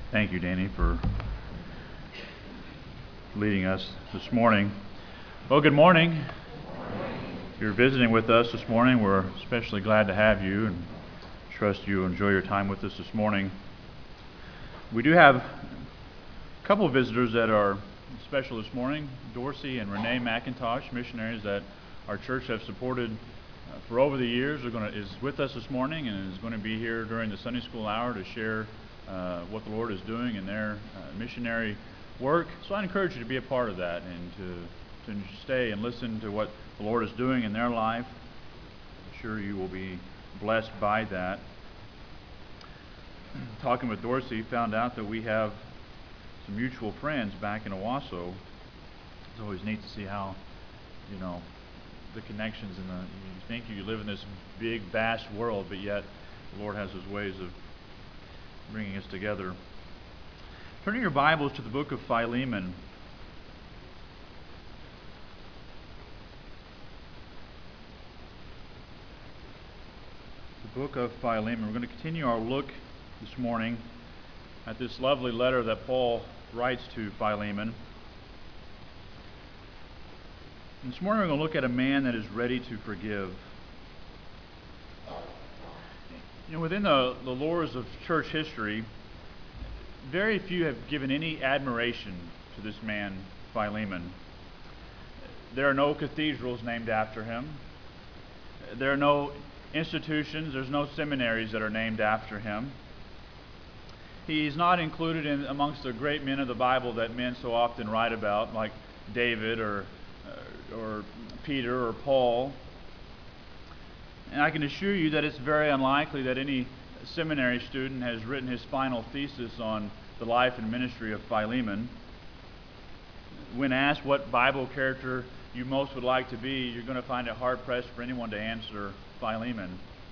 Thank you, Danny, for leading us this morning. Well, good morning. If you're visiting with us this morning, we're especially glad to have you and trust you enjoy your time with us this morning. We do have a couple of visitors that are special this morning. Dorsey and Renee McIntosh, missionaries that our church have supported for over the years, is with us this morning and is going to be here during the Sunday school hour to share what the Lord is doing in their missionary work. So I encourage you to be a part of that and to stay and listen to what the Lord is doing in their life. I'm sure you will be blessed by that. Talking with Dorsey, found out that we have some mutual friends back in Owasso. It's always neat to see how, the connections and you think you live in this big, vast world, but yet the Lord has His ways of bringing us together. Turning your Bibles to the book of Philemon. The book of Philemon. We're going to continue our look this morning at this lovely letter that Paul writes to Philemon. And this morning we're going to look at a man that is ready to forgive. Within the lores of church history, very few have given any admiration to this man, Philemon. There are no cathedrals named after him. There are no institutions, there's no seminaries that are named after him. He's not included amongst the great men of the Bible that men so often write about, like David or Peter or Paul. And I can assure you that it's very unlikely that any seminary student has written his final thesis on the life and ministry of Philemon. When asked what Bible character you most would like to be, you're going to find it hard-pressed for anyone to answer Philemon.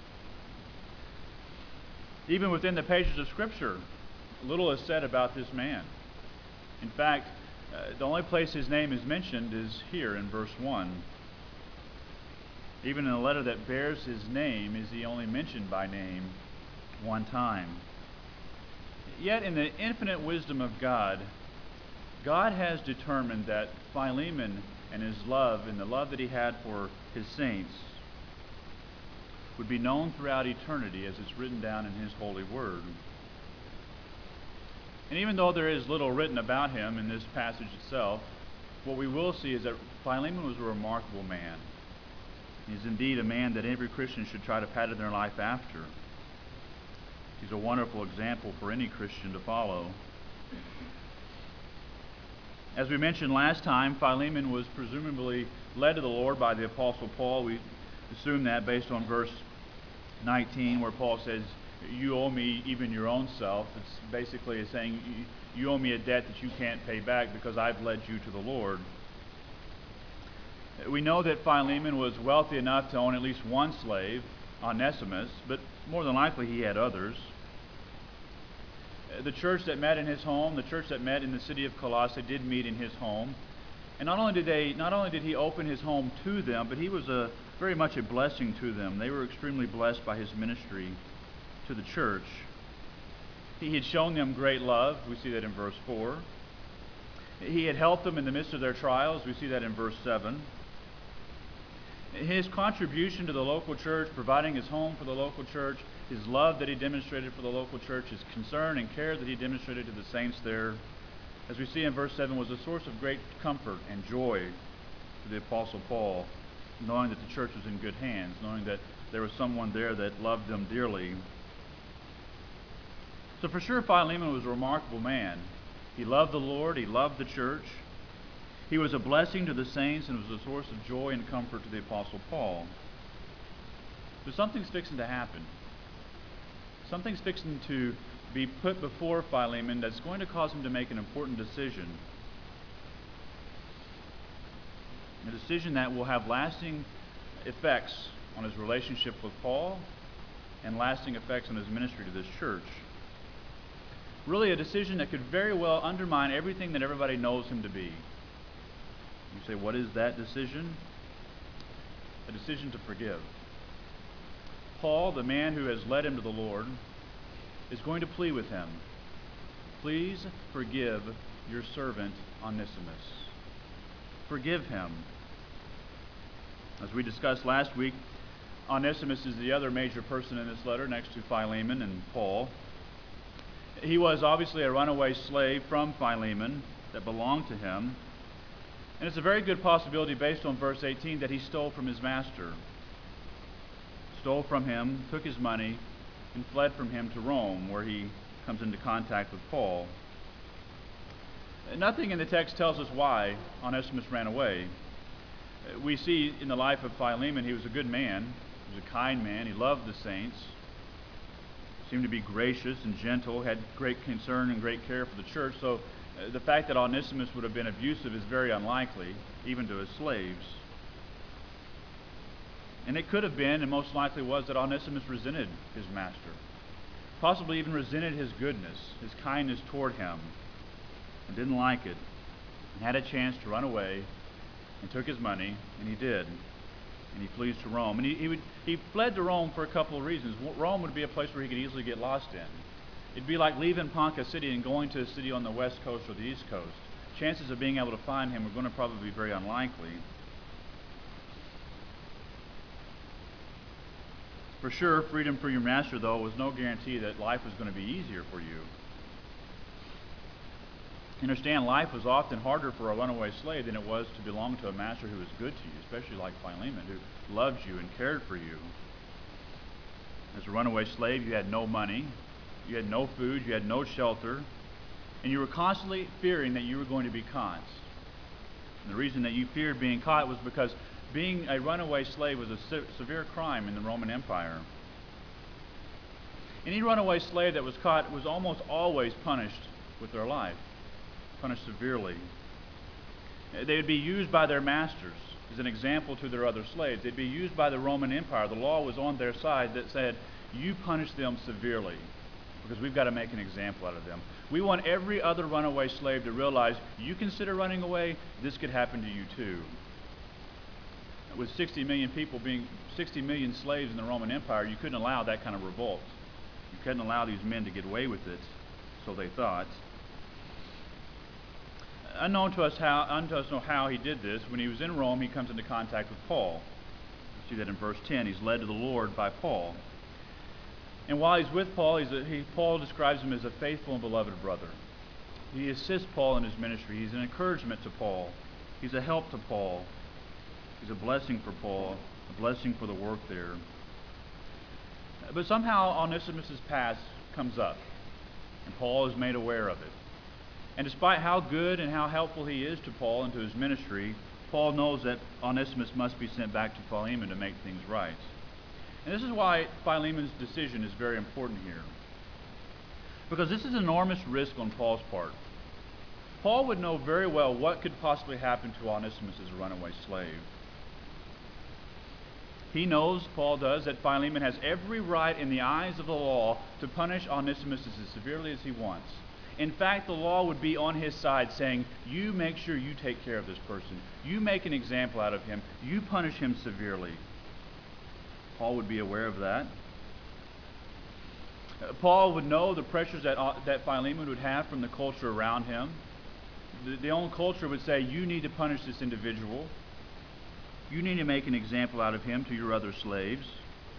Even within the pages of Scripture, little is said about this man. In fact, the only place his name is mentioned is here in verse 1. Even in the letter that bears his name is he only mentioned by name one time. Yet in the infinite wisdom of God, God has determined that Philemon and his love and the love that he had for his saints would be known throughout eternity as it's written down in his holy word. And even though there is little written about him in this passage itself, what we will see is that Philemon was a remarkable man. He's indeed a man that every Christian should try to pattern their life after. He's a wonderful example for any Christian to follow. As we mentioned last time, Philemon was presumably led to the Lord by the Apostle Paul. We assume that based on verse 19, where Paul says, "You owe me even your own self." It's basically saying, you owe me a debt that you can't pay back because I've led you to the Lord. We know that Philemon was wealthy enough to own at least one slave, Onesimus, but more than likely he had others. The church that met in his home, the church that met in the city of Colossae, did meet in his home. And not only did he open his home to them, but he was very much a blessing to them. They were extremely blessed by his ministry to the church. He had shown them great love. We see that in verse 4. He had helped them in the midst of their trials. We see that in verse 7. His contribution to the local church, providing his home for the local church, his love that he demonstrated for the local church, his concern and care that he demonstrated to the saints there, as we see in verse 7, was a source of great comfort and joy to the Apostle Paul, knowing that the church was in good hands, knowing that there was someone there that loved them dearly. So for sure, Philemon was a remarkable man. He loved the Lord, he loved the church. He was a blessing to the saints and was a source of joy and comfort to the Apostle Paul. But something's fixing to happen. Something's fixing to be put before Philemon that's going to cause him to make an important decision. A decision that will have lasting effects on his relationship with Paul and lasting effects on his ministry to this church. Really a decision that could very well undermine everything that everybody knows him to be. You say, what is that decision? A decision to forgive. Paul, the man who has led him to the Lord, is going to plead with him Please forgive your servant Onesimus. Forgive him. As we discussed last week, Onesimus is the other major person in this letter next to Philemon and Paul. He was obviously a runaway slave from Philemon that belonged to him. And it's a very good possibility based on verse 18 that he stole from his master. Stole from him, took his money, and fled from him to Rome, where he comes into contact with Paul. Nothing in the text tells us why Onesimus ran away. We see in the life of Philemon, he was a good man. He was a kind man. He loved the saints. Seemed to be gracious and gentle, had great concern and great care for the church. So the fact that Onesimus would have been abusive is very unlikely, even to his slaves. And it could have been, and most likely was, that Onesimus resented his master. Possibly even resented his goodness, his kindness toward him, and didn't like it, and had a chance to run away, and took his money, and he did. And he flees to Rome. And he fled to Rome for a couple of reasons. Rome would be a place where he could easily get lost in. It'd be like leaving Ponca City and going to a city on the west coast or the east coast. Chances of being able to find him are going to probably be very unlikely. For sure, freedom for your master, though, was no guarantee that life was going to be easier for you. Understand, life was often harder for a runaway slave than it was to belong to a master who was good to you, especially like Philemon, who loved you and cared for you. As a runaway slave, you had no money, you had no food, you had no shelter, and you were constantly fearing that you were going to be caught. And the reason that you feared being caught was because being a runaway slave was a severe crime in the Roman Empire. Any runaway slave that was caught was almost always punished with their life, punished severely. They would be used by their masters as an example to their other slaves. They'd be used by the Roman Empire. The law was on their side that said, you punish them severely because we've got to make an example out of them. We want every other runaway slave to realize, you consider running away, this could happen to you too. With 60 million slaves in the Roman Empire, you couldn't allow that kind of revolt. You couldn't allow these men to get away with it, so they thought. Unknown to us know how he did this. When he was in Rome, he comes into contact with Paul. You see that in verse 10. He's led to the Lord by Paul. And while he's with Paul, Paul describes him as a faithful and beloved brother. He assists Paul in his ministry. He's an encouragement to Paul. He's a help to Paul. He's a blessing for Paul, a blessing for the work there. But somehow Onesimus' past comes up, and Paul is made aware of it. And despite how good and how helpful he is to Paul and to his ministry, Paul knows that Onesimus must be sent back to Philemon to make things right. And this is why Philemon's decision is very important here. Because this is an enormous risk on Paul's part. Paul would know very well what could possibly happen to Onesimus as a runaway slave. He knows, Paul does, that Philemon has every right in the eyes of the law to punish Onesimus as severely as he wants. In fact, the law would be on his side saying, you make sure you take care of this person. You make an example out of him. You punish him severely. Paul would be aware of that. Paul would know the pressures that Philemon would have from the culture around him. The own culture would say, you need to punish this individual. You need to make an example out of him to your other slaves.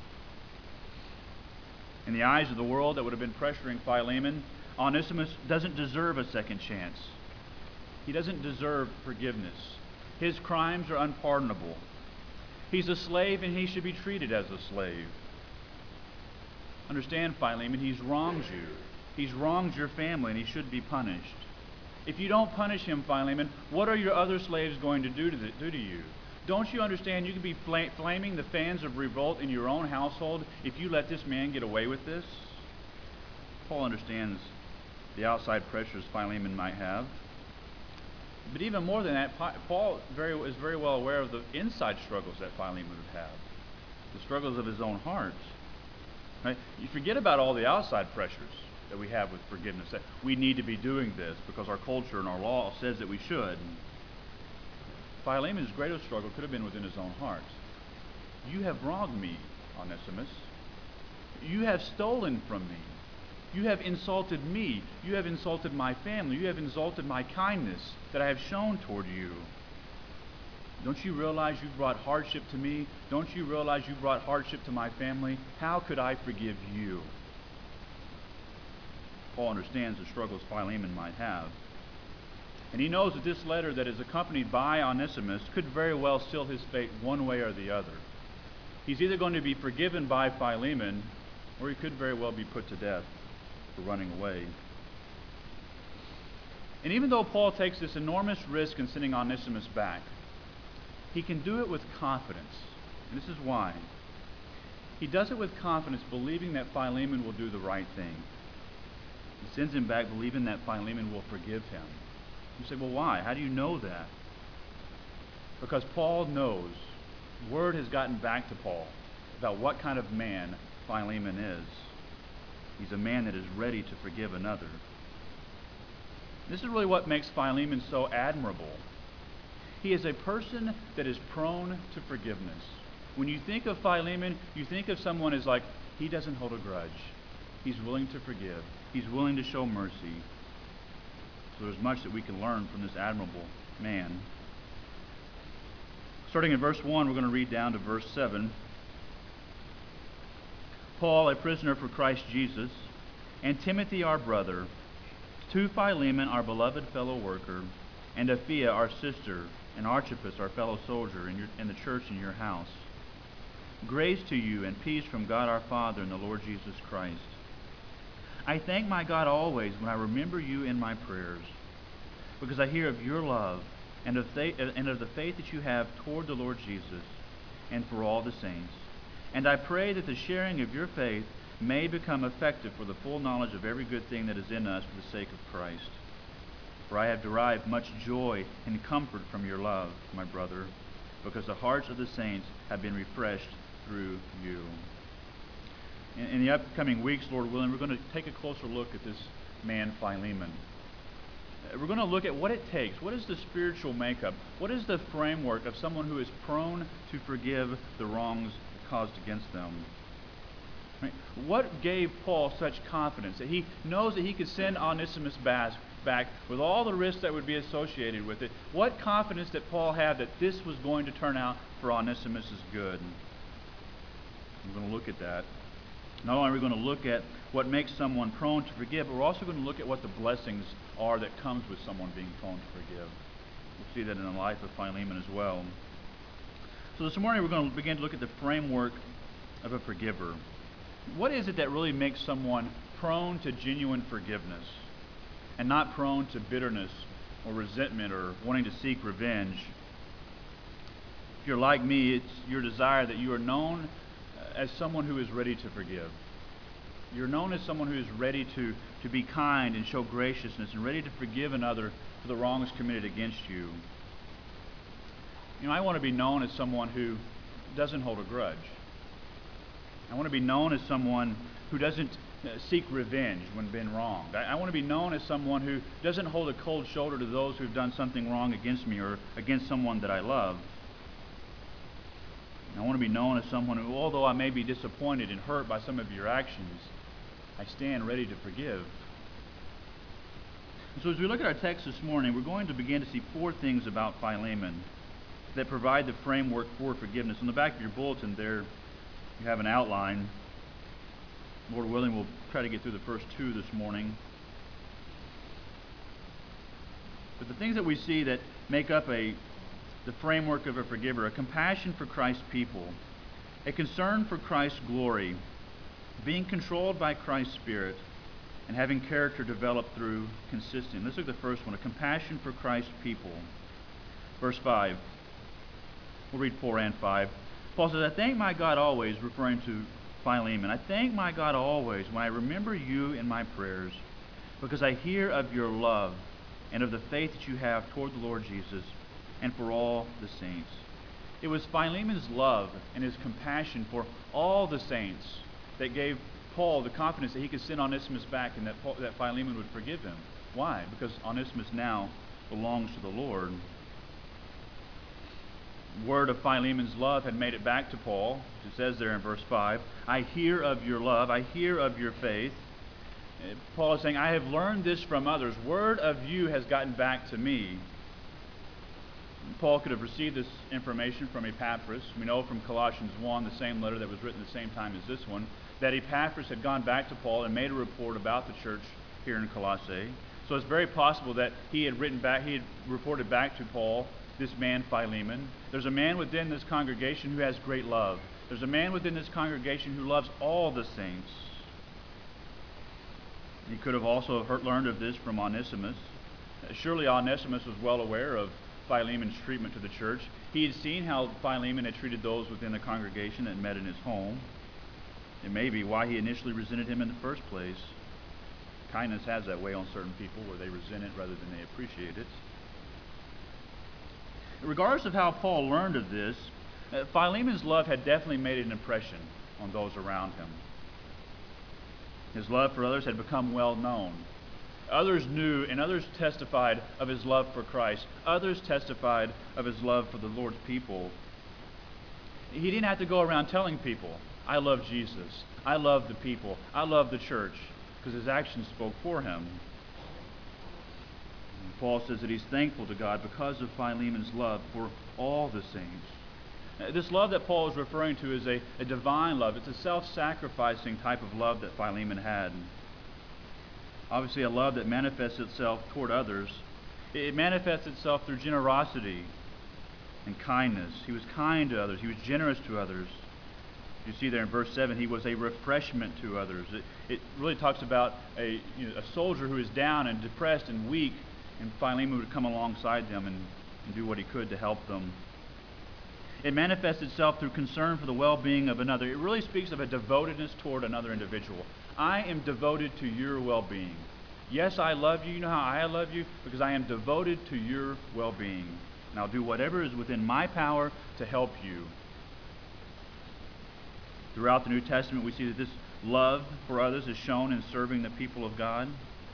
In the eyes of the world that would have been pressuring Philemon, Onesimus doesn't deserve a second chance. He doesn't deserve forgiveness. His crimes are unpardonable. He's a slave and he should be treated as a slave. Understand, Philemon, he's wronged you. He's wronged your family and he should be punished. If you don't punish him, Philemon, what are your other slaves going to do to you? Don't you understand you could be flaming the fans of revolt in your own household if you let this man get away with this? Paul understands the outside pressures Philemon might have. But even more than that, Paul is very well aware of the inside struggles that Philemon would have, the struggles of his own heart. Right? You forget about all the outside pressures that we have with forgiveness, that we need to be doing this because our culture and our law says that we should. Philemon's greatest struggle could have been within his own heart. You have wronged me, Onesimus. You have stolen from me. You have insulted me. You have insulted my family. You have insulted my kindness that I have shown toward you. Don't you realize you brought hardship to me? Don't you realize you brought hardship to my family? How could I forgive you? Paul understands the struggles Philemon might have. And he knows that this letter that is accompanied by Onesimus could very well seal his fate one way or the other. He's either going to be forgiven by Philemon, or he could very well be put to death for running away. And even though Paul takes this enormous risk in sending Onesimus back, he can do it with confidence. And this is why. He does it with confidence, believing that Philemon will do the right thing. He sends him back believing that Philemon will forgive him. You say, well, why? How do you know that? Because Paul knows, word has gotten back to Paul about what kind of man Philemon is. He's a man that is ready to forgive another. This is really what makes Philemon so admirable. He is a person that is prone to forgiveness. When you think of Philemon, you think of someone as like, he doesn't hold a grudge. He's willing to forgive. He's willing to show mercy. So there's much that we can learn from this admirable man. Starting in verse 1, we're going to read down to verse 7. Paul, a prisoner for Christ Jesus, and Timothy, our brother, to Philemon, our beloved fellow worker, and Apphia, our sister, and Archippus, our fellow soldier, in the church in your house. Grace to you and peace from God our Father and the Lord Jesus Christ. I thank my God always when I remember you in my prayers, because I hear of your love and of the faith that you have toward the Lord Jesus and for all the saints. And I pray that the sharing of your faith may become effective for the full knowledge of every good thing that is in us for the sake of Christ. For I have derived much joy and comfort from your love, my brother, because the hearts of the saints have been refreshed through you. In the upcoming weeks, Lord willing, we're going to take a closer look at this man, Philemon. We're going to look at what it takes. What is the spiritual makeup? What is the framework of someone who is prone to forgive the wrongs caused against them? Right? What gave Paul such confidence that he knows that he could send Onesimus back with all the risks that would be associated with it? What confidence did Paul have that this was going to turn out for Onesimus' good? We're going to look at that. Not only are we going to look at what makes someone prone to forgive, but we're also going to look at what the blessings are that comes with someone being prone to forgive. We'll see that in the life of Philemon as well. So this morning we're going to begin to look at the framework of a forgiver. What is it that really makes someone prone to genuine forgiveness and not prone to bitterness or resentment or wanting to seek revenge? If you're like me, it's your desire that you are known as someone who is ready to forgive. You're known as someone who is ready to be kind and show graciousness and ready to forgive another for the wrongs committed against you. You know, I want to be known as someone who doesn't hold a grudge. I want to be known as someone who doesn't seek revenge when been wronged. I want to be known as someone who doesn't hold a cold shoulder to those who've done something wrong against me or against someone that I love. I want to be known as someone who, although I may be disappointed and hurt by some of your actions, I stand ready to forgive. And so as we look at our text this morning, we're going to begin to see four things about Philemon that provide the framework for forgiveness. On the back of your bulletin there, you have an outline. Lord willing, we'll try to get through the first two this morning. But the things that we see that make up the framework of a forgiver: a compassion for Christ's people, a concern for Christ's glory, being controlled by Christ's Spirit, and having character developed through consistency. Let's look at the first one: a compassion for Christ's people. Verse 5. We'll read 4 and 5. Paul says, I thank my God always, referring to Philemon. I thank my God always when I remember you in my prayers, because I hear of your love and of the faith that you have toward the Lord Jesus and for all the saints. It was Philemon's love and his compassion for all the saints that gave Paul the confidence that he could send Onesimus back and that Philemon would forgive him. Why? Because Onesimus now belongs to the Lord. Word of Philemon's love had made it back to Paul. It says there in verse 5, I hear of your love, I hear of your faith. Paul is saying, I have learned this from others. Word of you has gotten back to me. Paul could have received this information from Epaphras. We know from Colossians 1, the same letter that was written the same time as this one, that Epaphras had gone back to Paul and made a report about the church here in Colossae. So it's very possible that he had reported back to Paul, this man Philemon. There's a man within this congregation who has great love. There's a man within this congregation who loves all the saints. He could have also learned of this from Onesimus. Surely Onesimus was well aware of Philemon's treatment to the church. He had seen how Philemon had treated those within the congregation that met in his home. It may be why he initially resented him in the first place. Kindness has that way on certain people where they resent it rather than they appreciate it. Regardless of how Paul learned of this, Philemon's love had definitely made an impression on those around him. His love for others had become well known. Others knew and others testified of his love for Christ. Others testified of his love for the Lord's people. He didn't have to go around telling people, I love Jesus, I love the people, I love the church, because his actions spoke for him. And Paul says that he's thankful to God because of Philemon's love for all the saints. This love that Paul is referring to is a divine love. It's a self-sacrificing type of love that Philemon had. Obviously, a love that manifests itself toward others. It manifests itself through generosity and kindness. He was kind to others. He was generous to others. You see there in verse 7, he was a refreshment to others. It really talks about a soldier who is down and depressed and weak, and Philemon would come alongside them and do what he could to help them. It manifests itself through concern for the well-being of another. It really speaks of a devotedness toward another individual. I am devoted to your well-being. Yes, I love you. You know how I love you? Because I am devoted to your well-being. And I'll do whatever is within my power to help you. Throughout the New Testament, we see that this love for others is shown in serving the people of God.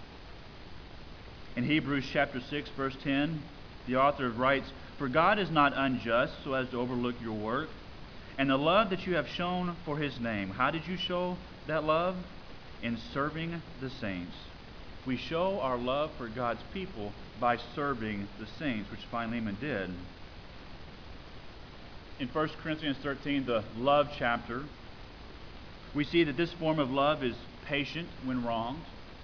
In Hebrews chapter 6, verse 10, the author writes, For God is not unjust so as to overlook your work and the love that you have shown for his name. How did you show that love? In serving the saints. We show our love for God's people by serving the saints, which Philemon did. In 1 Corinthians 13, the love chapter, we see that this form of love is patient when wronged.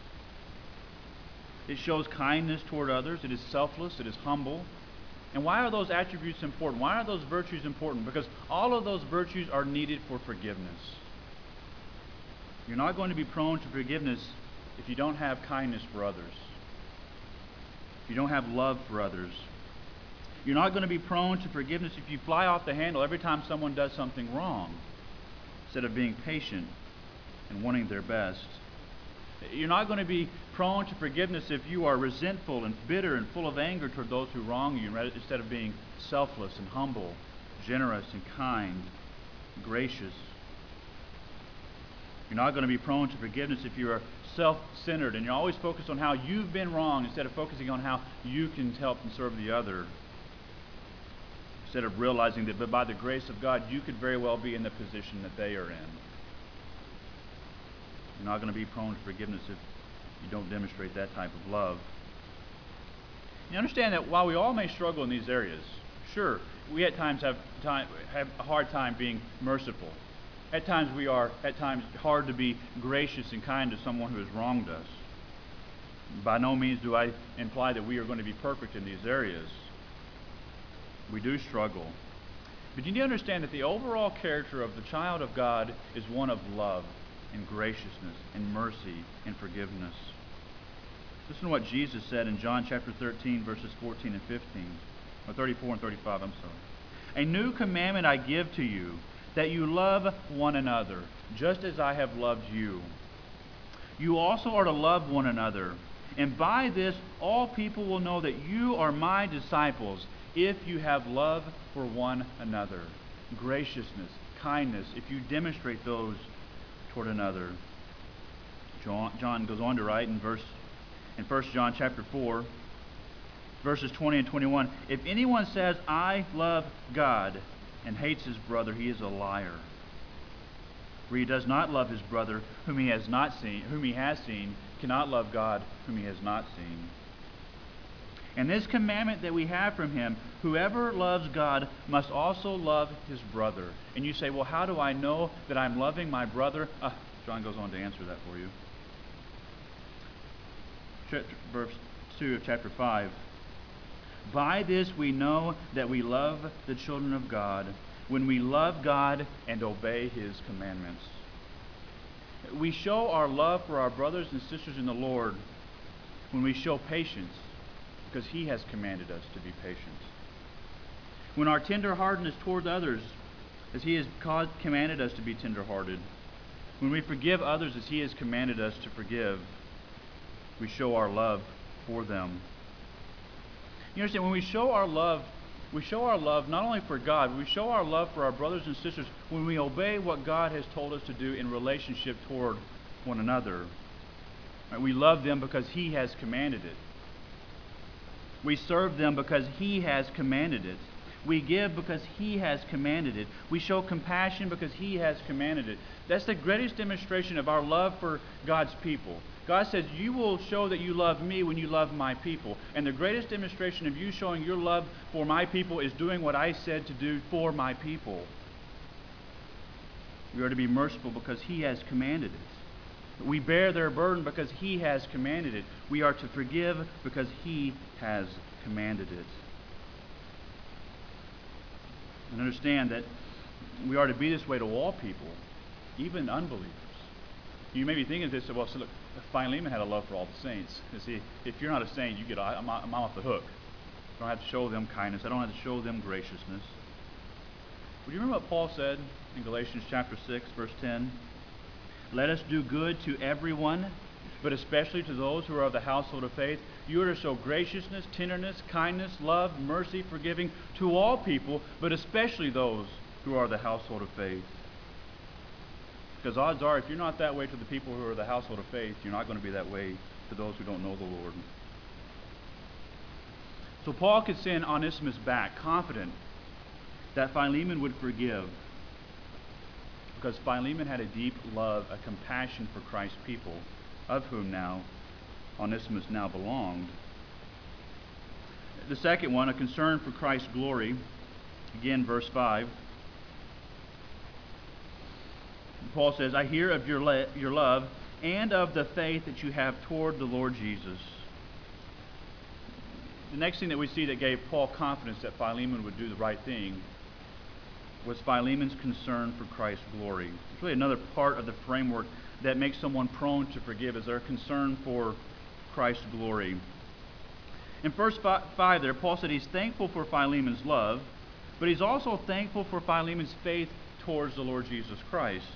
It shows kindness toward others. It is selfless. It is humble. And why are those attributes important? Why are those virtues important? Because all of those virtues are needed for forgiveness. You're not going to be prone to forgiveness if you don't have kindness for others, if you don't have love for others. You're not going to be prone to forgiveness if you fly off the handle every time someone does something wrong, instead of being patient and wanting their best. You're not going to be prone to forgiveness if you are resentful and bitter and full of anger toward those who wrong you, instead of being selfless and humble, generous and kind, gracious. You're not going to be prone to forgiveness if you are self-centered and you're always focused on how you've been wrong instead of focusing on how you can help and serve the other. Instead of realizing that but by the grace of God, you could very well be in the position that they are in. You're not going to be prone to forgiveness if you don't demonstrate that type of love. You understand that while we all may struggle in these areas, sure, we at times have a hard time being merciful. At times we are, hard to be gracious and kind to someone who has wronged us. By no means do I imply that we are going to be perfect in these areas. We do struggle. But you need to understand that the overall character of the child of God is one of love and graciousness and mercy and forgiveness. Listen to what Jesus said in John chapter 13, verses 14 and 15. Or 34 and 35, I'm sorry. A new commandment I give to you, that you love one another, just as I have loved you. You also are to love one another. And by this, all people will know that you are my disciples, if you have love for one another. Graciousness, kindness, if you demonstrate those toward another. John goes on to write in 1 John chapter 4, verses 20 and 21, if anyone says, I love God, and hates his brother, he is a liar. For he does not love his brother whom he has seen, cannot love God whom he has not seen. And this commandment that we have from him, whoever loves God must also love his brother. And you say, well, how do I know that I'm loving my brother? John goes on to answer that for you. Verse 2 of chapter 5. By this we know that we love the children of God, when we love God and obey his commandments. We show our love for our brothers and sisters in the Lord when we show patience, because he has commanded us to be patient. When our tenderheartedness toward others, as he has commanded us to be tenderhearted. When we forgive others as he has commanded us to forgive, we show our love for them. You understand, when we show our love not only for God, but we show our love for our brothers and sisters when we obey what God has told us to do in relationship toward one another. Right? We love them because he has commanded it. We serve them because he has commanded it. We give because he has commanded it. We show compassion because he has commanded it. That's the greatest demonstration of our love for God's people. God says, you will show that you love me when you love my people. And the greatest demonstration of you showing your love for my people is doing what I said to do for my people. We are to be merciful because he has commanded it. We bear their burden because he has commanded it. We are to forgive because he has commanded it. And understand that we are to be this way to all people, even unbelievers. You may be thinking this, well, so look, Philemon had a love for all the saints. You see, if you're not a saint, I'm off the hook. I don't have to show them kindness. I don't have to show them graciousness. But you remember what Paul said in Galatians chapter 6, verse 10? Let us do good to everyone, but especially to those who are of the household of faith. You are to show graciousness, tenderness, kindness, love, mercy, forgiving to all people, but especially those who are the household of faith. Because odds are, if you're not that way to the people who are the household of faith, you're not going to be that way to those who don't know the Lord. So Paul could send Onesimus back, confident that Philemon would forgive, because Philemon had a deep love, a compassion for Christ's people, of whom now Onesimus now belonged. The second one, a concern for Christ's glory. Again, verse 5. Paul says, I hear of your love and of the faith that you have toward the Lord Jesus. The next thing that we see that gave Paul confidence that Philemon would do the right thing was Philemon's concern for Christ's glory. It's really another part of the framework that makes someone prone to forgive, is their concern for Christ's glory. In verse 5 there, Paul said he's thankful for Philemon's love, but he's also thankful for Philemon's faith towards the Lord Jesus Christ.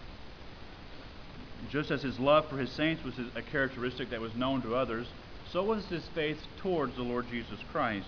Just as his love for his saints was a characteristic that was known to others, so was his faith towards the Lord Jesus Christ.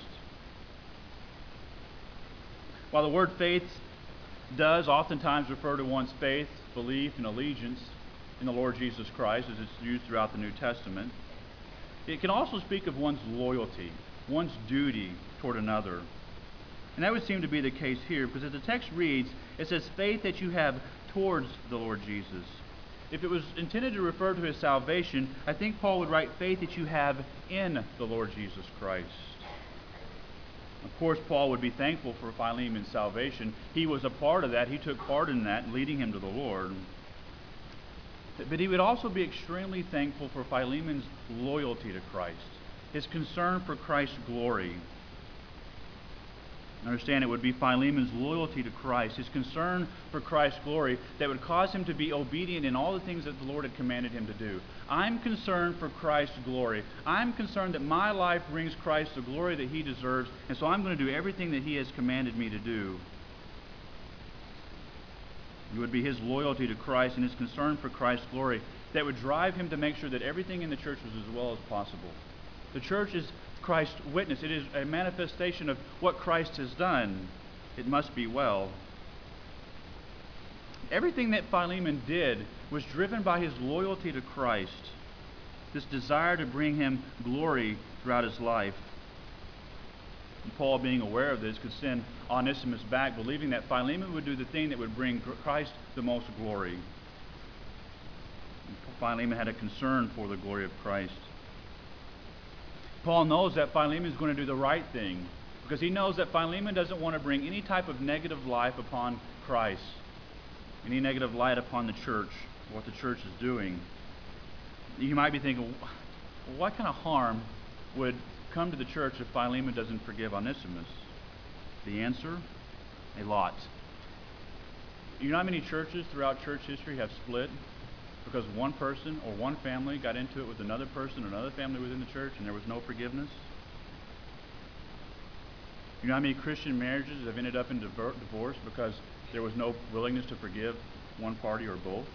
While the word faith does oftentimes refer to one's faith, belief, and allegiance in the Lord Jesus Christ, as it's used throughout the New Testament, it can also speak of one's loyalty, one's duty toward another. And that would seem to be the case here, because as the text reads, it says faith that you have towards the Lord Jesus. If it was intended to refer to his salvation, I think Paul would write faith that you have in the Lord Jesus Christ. Of course, Paul would be thankful for Philemon's salvation. He was a part of that. He took part in that, leading him to the Lord. But he would also be extremely thankful for Philemon's loyalty to Christ, his concern for Christ's glory. Understand, it would be Philemon's loyalty to Christ, his concern for Christ's glory, that would cause him to be obedient in all the things that the Lord had commanded him to do. I'm concerned for Christ's glory. I'm concerned that my life brings Christ the glory that he deserves, and so I'm going to do everything that he has commanded me to do. It would be his loyalty to Christ and his concern for Christ's glory that would drive him to make sure that everything in the church was as well as possible. The church is Christ's witness. It is a manifestation of what Christ has done. It must be well. Everything that Philemon did was driven by his loyalty to Christ, this desire to bring him glory throughout his life. And Paul, being aware of this, could send Onesimus back, believing that Philemon would do the thing that would bring Christ the most glory. Philemon had a concern for the glory of Christ. Paul knows that Philemon is going to do the right thing because he knows that Philemon doesn't want to bring any type of negative life upon Christ, any negative light upon the church, what the church is doing. You might be thinking, what kind of harm would come to the church if Philemon doesn't forgive Onesimus? The answer? A lot. You know how many churches throughout church history have split because one person or one family got into it with another person or another family within the church and there was no forgiveness? You know how many Christian marriages have ended up in divorce because there was no willingness to forgive one party or both?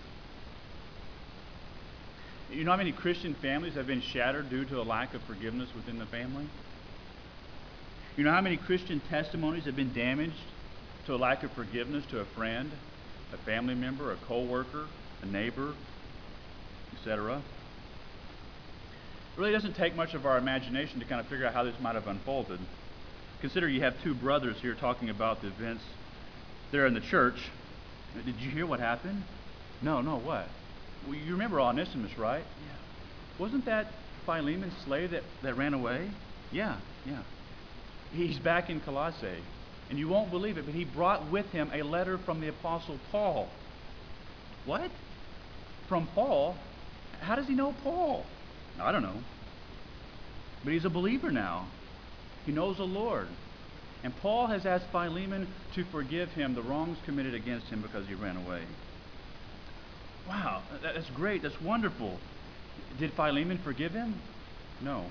You know how many Christian families have been shattered due to a lack of forgiveness within the family? You know how many Christian testimonies have been damaged to a lack of forgiveness to a friend, a family member, a co-worker, a neighbor, etc.? It really doesn't take much of our imagination to kind of figure out how this might have unfolded. Consider you have two brothers here talking about the events there in the church. Did you hear what happened? No, what? Well, you remember Onesimus, right? Yeah. Wasn't that Philemon's slave that ran away? Yeah. He's back in Colossae. And you won't believe it, but he brought with him a letter from the Apostle Paul. What? From Paul? How does he know Paul? I don't know. But he's a believer now. He knows the Lord. And Paul has asked Philemon to forgive him the wrongs committed against him because he ran away. Wow, that's great. That's wonderful. Did Philemon forgive him? No.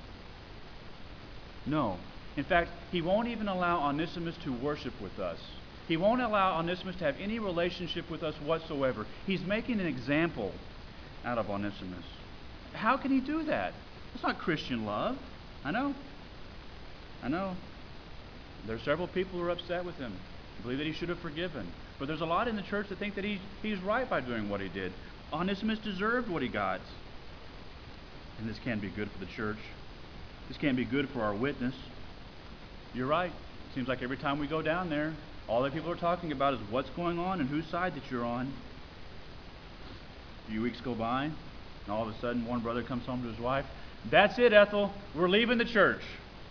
In fact, he won't even allow Onesimus to worship with us. He won't allow Onesimus to have any relationship with us whatsoever. He's making an example out of Onesimus. How can he do that? That's not Christian love. I know. There are several people who are upset with him, believe that he should have forgiven. But there's a lot in the church that think that he's right by doing what he did. Onesimus deserved what he got. And this can't be good for the church. This can't be good for our witness. You're right. It seems like every time we go down there, all that people are talking about is what's going on and whose side that you're on. A few weeks go by, and all of a sudden one brother comes home to his wife. That's it, Ethel. We're leaving the church.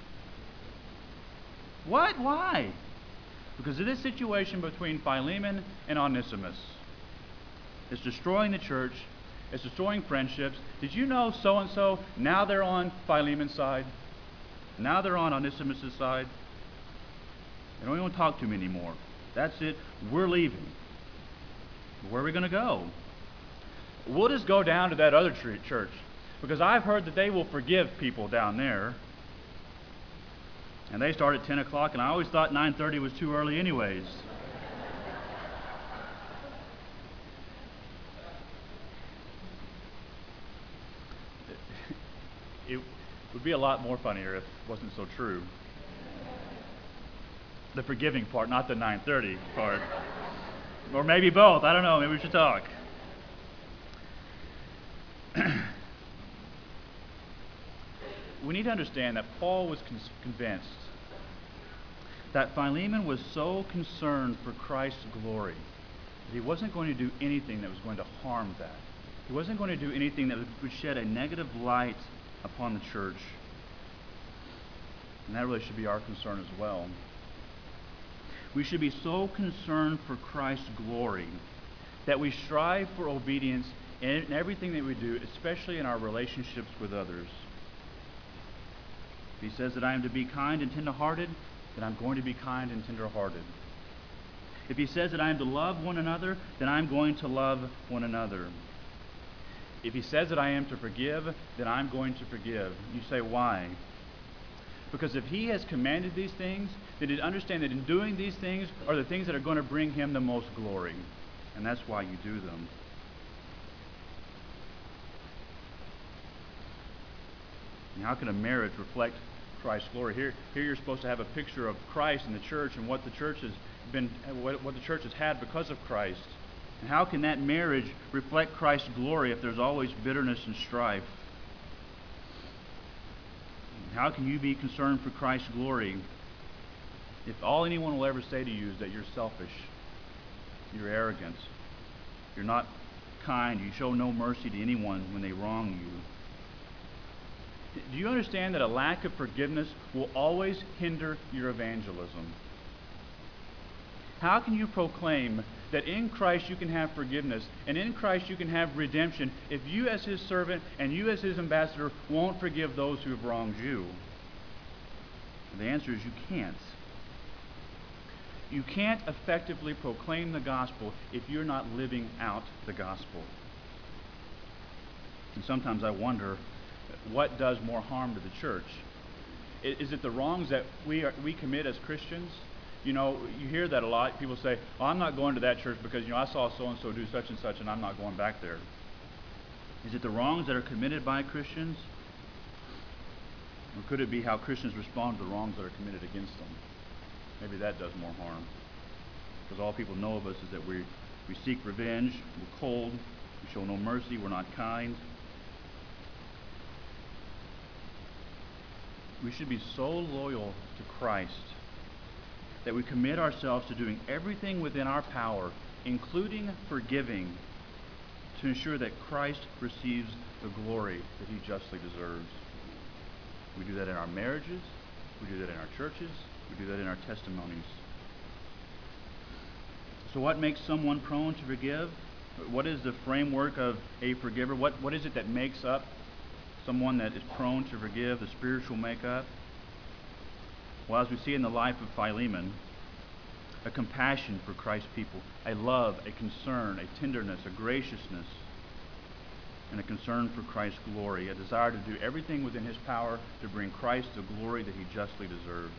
What? Why? Because of this situation between Philemon and Onesimus. It's destroying the church. It's destroying friendships. Did you know so-and-so, now they're on Philemon's side? Now they're on Onesimus' side? They don't even talk to him anymore. That's it. We're leaving. Where are we going to go? We'll just go down to that other church because I've heard that they will forgive people down there. And they start at 10 o'clock, and I always thought 9:30 was too early anyways. It would be a lot more funnier if it wasn't so true. The forgiving part, not the 9:30 part. Or maybe both. I don't know. Maybe we should talk. We need to understand that Paul was convinced that Philemon was so concerned for Christ's glory that he wasn't going to do anything that was going to harm that. He wasn't going to do anything that would shed a negative light upon the church. And that really should be our concern as well. We should be so concerned for Christ's glory that we strive for obedience in everything that we do, especially in our relationships with others. If he says that I am to be kind and tender-hearted, then I'm going to be kind and tender-hearted. If he says that I am to love one another, then I'm going to love one another. If he says that I am to forgive, then I'm going to forgive. You say, why? Because if he has commanded these things, then you understand that in doing these things are the things that are going to bring him the most glory. And that's why you do them. And how can a marriage reflect Christ's glory? Here you're supposed to have a picture of Christ in the church and what the church has had because of Christ. And how can that marriage reflect Christ's glory if there's always bitterness and strife? And how can you be concerned for Christ's glory if all anyone will ever say to you is that you're selfish, you're arrogant, you're not kind. You show no mercy to anyone when they wrong you. Do you understand that a lack of forgiveness will always hinder your evangelism? How can you proclaim that in Christ you can have forgiveness and in Christ you can have redemption if you as his servant and you as his ambassador won't forgive those who have wronged you? And the answer is you can't. You can't effectively proclaim the gospel if you're not living out the gospel. And sometimes I wonder, what does more harm to the church? Is it the wrongs that we commit as Christians? You know, you hear that a lot. People say, "Oh, I'm not going to that church because, I saw so-and-so do such and such and I'm not going back there." Is it the wrongs that are committed by Christians? Or could it be how Christians respond to the wrongs that are committed against them? Maybe that does more harm. Because all people know of us is that we seek revenge, we're cold, we show no mercy, we're not kind. We should be so loyal to Christ that we commit ourselves to doing everything within our power, including forgiving, to ensure that Christ receives the glory that he justly deserves. We do that in our marriages, we do that in our churches, we do that in our testimonies. So what makes someone prone to forgive? What is the framework of a forgiver? What is it that makes up someone that is prone to forgive, the spiritual makeup? Well, as we see in the life of Philemon, a compassion for Christ's people, a love, a concern, a tenderness, a graciousness, and a concern for Christ's glory, a desire to do everything within his power to bring Christ the glory that he justly deserves.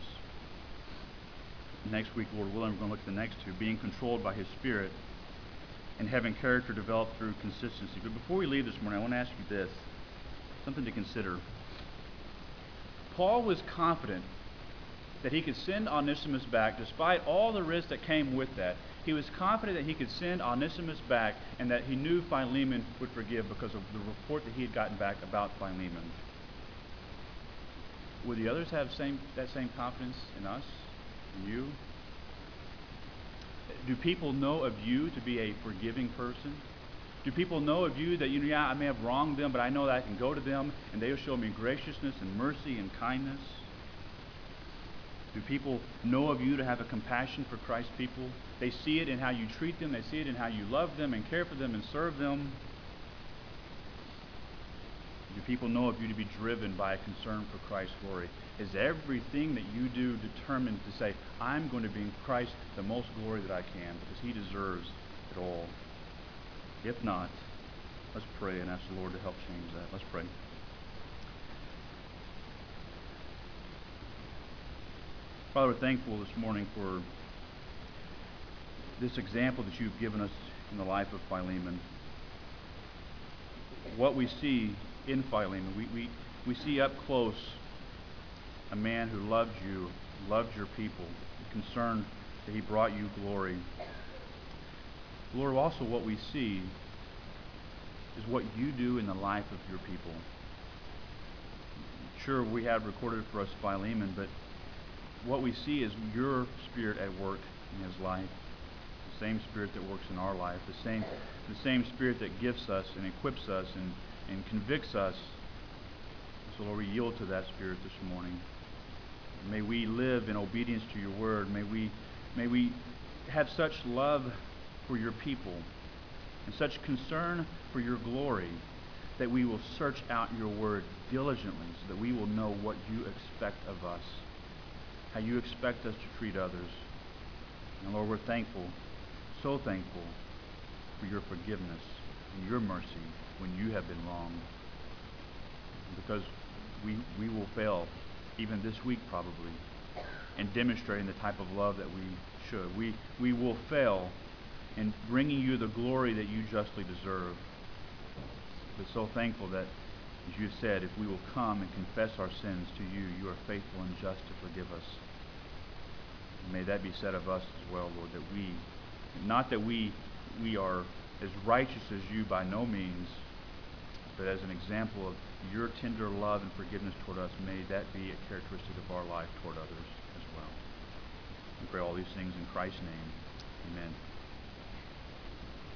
Next week, Lord willing, we're going to look at the next two, being controlled by his Spirit and having character developed through consistency. But before we leave this morning, I want to ask you this, something to consider. Paul was confident that he could send Onesimus back despite all the risks that came with that. He was confident that he could send Onesimus back and that he knew Philemon would forgive because of the report that he had gotten back about Philemon. Would the others have that same confidence in us, in you? Do people know of you to be a forgiving person? Do people know of you that, I may have wronged them, but I know that I can go to them and they'll show me graciousness and mercy and kindness? Do people know of you to have a compassion for Christ's people? They see it in how you treat them. They see it in how you love them and care for them and serve them. Do people know of you to be driven by a concern for Christ's glory? Is everything that you do determined to say, I'm going to bring Christ the most glory that I can because he deserves it all? If not, let's pray and ask the Lord to help change that. Let's pray. Father, we're thankful this morning for this example that you've given us in the life of Philemon. What we see in Philemon, we see up close a man who loved you, loved your people, concerned that he brought you glory. Lord, also what we see is what you do in the life of your people. Sure, we have recorded for us Philemon, but what we see is your Spirit at work in his life. The same Spirit that works in our life. The same Spirit that gifts us and equips us and convicts us. So Lord, we yield to that Spirit this morning. May we live in obedience to your word. May we have such love for your people and such concern for your glory that we will search out your word diligently so that we will know what you expect of us, how you expect us to treat others. And Lord, we're thankful, so thankful for your forgiveness and your mercy when you have been wronged. Because we will fail, even this week probably, in demonstrating the type of love that we should. We will fail in bringing you the glory that you justly deserve. But so thankful that, as you said, if we will come and confess our sins to you, you are faithful and just to forgive us. And may that be said of us as well, Lord, that we are as righteous as you by no means, but as an example of your tender love and forgiveness toward us, may that be a characteristic of our life toward others as well. We pray all these things in Christ's name. Amen.